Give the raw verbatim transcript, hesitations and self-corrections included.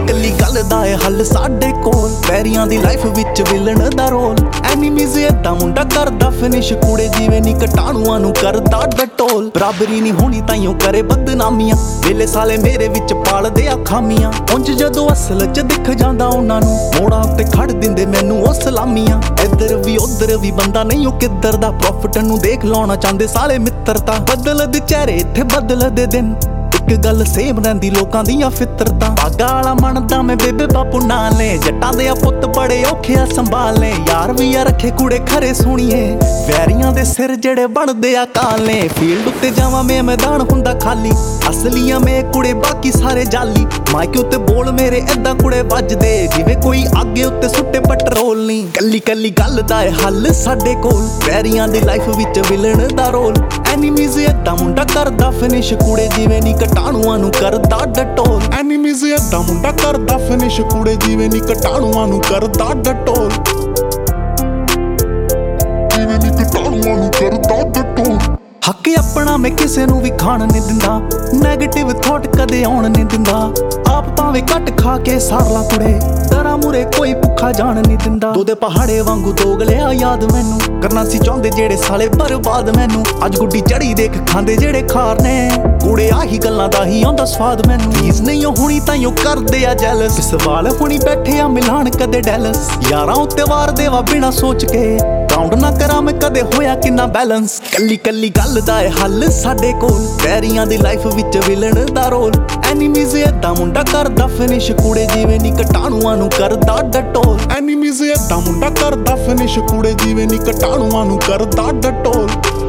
ਕੱਲੀ ਗੱਲ ਦਾ ਏ ਹੱਲ ਸਾਡੇ ਕੋਲ, ਪੈਰੀਆਂ ਦੀ ਲਾਈਫ ਵਿੱਚ ਵਿਲਣ ਦਾ ਰੋਲ। ਐਨੀਮੀਜ਼ ਏਦਾਂ ਮੁੰਡਾ ਕਰਦਾ ਫਿਨਿਸ਼, ਕੁੜੇ ਜਿਵੇਂ ਨੀ ਕਟਾਣੂਆਂ ਨੂੰ ਕਰਦਾ ਡਟੋਲ। ਬਰਾਬਰੀ ਨਹੀਂ ਹੋਣੀ ਤਾਈਓ ਕਰੇ ਬਦਨਾਮੀਆਂ, ਵੇਲੇ ਸਾਲੇ ਮੇਰੇ ਵਿੱਚ ਪਾਲਦੇ ਆ ਖਾਮੀਆਂ। ਉਂਝ ਜਦੋਂ ਅਸਲ ਚ ਦਿਖ ਜਾਂਦਾ ਉਹਨਾਂ ਨੂੰ, ਮੋੜਾਂ ਉੱਤੇ ਖੜ ਦਿੰਦੇ ਮੈਨੂੰ ਉਹ ਸਲਾਮੀਆਂ। ਇੱਧਰ ਵੀ ਉੱਧਰ ਵੀ ਬੰਦਾ ਨਹੀਂ ਉਹ ਕਿੱਧਰ ਦਾ, ਪ੍ਰੋਫਿਟ ਨੂੰ ਦੇਖ ਲਾਉਣਾ ਚਾਹੁੰਦੇ ਸਾਲੇ ਮਿੱਤਰਤਾ। ਬਦਲਦੇ ਚਿਹਰੇ ਇੱਥੇ ਬਦਲਦੇ ਦਿਨ, ਇੱਕ ਗੱਲ ਸੇਮ ਰਹਿੰਦੀ ਲੋਕਾਂ ਦੀਆਂ ਫਿਤਰਤਾਂ। ਬਾਗਾ ਵਾਲਾ ਮੰਨਦਾ ਮੈਂ ਬੇਬੇ ਬਾਪੂ ਨਾਲੇ, ਜੱਟਾਂ ਦੇ ਆ ਪੁੱਤ ਬੜੇ ਔਖੇ ਆ ਸੰਭਾਲੇ। ਯਾਰ ਵੀ ਆ ਰੱਖੇ ਕੁੜੇ ਖਰੇ ਸੁਣੀਏ, ਵੈਰੀਆਂ ਦੇ ਸਿਰ ਜਿਹੜੇ ਬਣਦੇ ਆ ਕਾਲੇ। ਫੀਲਡ ਉੱਤੇ ਜਾਵਾਂ ਮੈਂ ਮੈਦਾਨ ਹੁੰਦਾ ਖਾਲੀ, ਅਸਲੀਆਂ ਮੈਂ ਕੁੜੇ ਬਾਕੀ ਸਾਰੇ ਜਾਲੀ। ਮਾਈਕ ਉੱਤੇ ਬੋਲ ਮੇਰੇ ਏਦਾਂ ਕੁੜੇ ਵੱਜਦੇ, ਜਿਵੇਂ ਕੋਈ ਅੱਗੇ ਉੱਤੇ ਸੁੱਟੇ ਪੈਟਰੋਲ ਨੀ। ਕੱਲੀ ਕੱਲੀ ਗੱਲ ਦਾ ਏ ਹੱਲ ਸਾਡੇ ਕੋਲ, ਵੈਰੀਆਂ ਦੀ ਲਾਈਫ ਵਿੱਚ ਵਿਲਣ ਦਾ ਰੋਲ। ਐਨੀਮੀਜ਼ ਏਦਾਂ ਮੁੰਡਾ ਕਰਦਾ ਫਿਨਿਸ਼, ਕੁੜੇ ਜਿਵੇਂ ਨੀ ਕਟਾਣੂਆਂ ਨੂੰ ਕਰਦਾ ਡਟੋਲ। ਐਨੀਮੀਜ਼ ਏਦਾਂ ਮੁੰਡਾ ਕਰਦਾ ਫਿਨਿਸ਼, ਕੁੜੇ ਜਿਵੇਂ ਨੀ ਕਟਾਣੂਆਂ ਨੂੰ ਕਰਦਾ ਡਟੋਲ। ਜਿਵੇਂ ਨੀ ਕਟਾਣੂਆਂ ਨੂੰ ਕਰਦਾ ਡਟੋਲ। ਹੱਕ ਆਪਣਾ ਮੈਂ ਕਿਸੇ ਨੂੰ ਵੀ ਖਾਣ ਨਹੀਂ ਦਿੰਦਾ, ਨੈਗੇਟਿਵ ਥੋਟ ਕਦੇ ਆਉਣ ਨਹੀਂ ਦਿੰਦਾ। ਆਪ ਭਾਵੇਂ ਘੱਟ ਖਾ ਕੇ ਸਾਰ ਲਾ ਕੁੜੇ, ਦਰਾਂ ਮੂਰੇ ਕੋਈ ਭੁੱਖਾ ਜਾਣ ਨਹੀਂ ਦਿੰਦਾ। ਦੋ ਦੇ ਪਹਾੜੇ ਵਾਂਗੂ ਦੋਗਲਿਆ ਯਾਦ ਮੈਨੂੰ, ਕਰਨਾ ਸੀ ਚਾਹੁੰਦੇ ਜਿਹੜੇ ਸਾਲੇ ਬਰਬਾਦ ਮੈਨੂੰ। ਅੱਜ ਗੁੱਡੀ ਚੜੀ ਦੇਖ ਖਾਂਦੇ ਜਿਹੜੇ ਖਾਰ ਨੇ, ਕੁੜੇ ਆਹੀ ਗੱਲਾਂ ਦਾ ਹੀ ਆਉਂਦਾ ਸਵਾਦ ਮੈਨੂੰ। ਚੀਜ਼ ਨਹੀਂ ਉਹ ਹੋਣੀ ਤਾਈਓ ਕਰਦੇ ਆ ਜੈਲਸ, ਸਵਾਲ ਹੁਣੀ ਬੈਠੇ ਆ ਮਿਲਾਣ ਕਦੇ ਡੈਲਸ। ਯਾਰਾਂ ਉੱਤੇ ਵਾਰ ਦੇਵਾ ਬਿਨਾ ਸੋਚ ਕੇ, ਕਾਊਂਟ ਨਾ ਕਰਾਂ ਮੈਂ ਕਦੇ ਹੋਇਆ ਕਿੰਨਾ ਬੈਲੈਂਸ। ਕੱਲੀ ਕੱਲੀ ਗੱਲ ਦਾ ਏ ਹੱਲ ਸਾਡੇ ਕੋਲ, ਵੈਰੀਆਂ ਦੀ ਲਾਈਫ ਵਿੱਚ ਵਿਲਣ ਦਾ ਰੋਲ। ਐਨੀਮੀਜ਼ ਏਦਾਂ ਮੁੰਡਾ ਕਰਦਾ ਫਿਨਿਸ਼, ਕੁੜੇ ਜਿਵੇਂ ਨੀ ਕਟਾਣੂਆਂ ਨੂੰ ਕਰਦਾ ਡਟੋਲ। ਐਨੀਮੀਜ਼ ਏਦਾਂ ਮੁੰਡਾ ਕਰਦਾ ਫਿਨਿਸ਼, ਕੁੜੇ ਜਿਵੇਂ ਨੀ ਕਟਾਣੂਆਂ ਨੂੰ ਕਰਦਾ ਡਟੋਲ।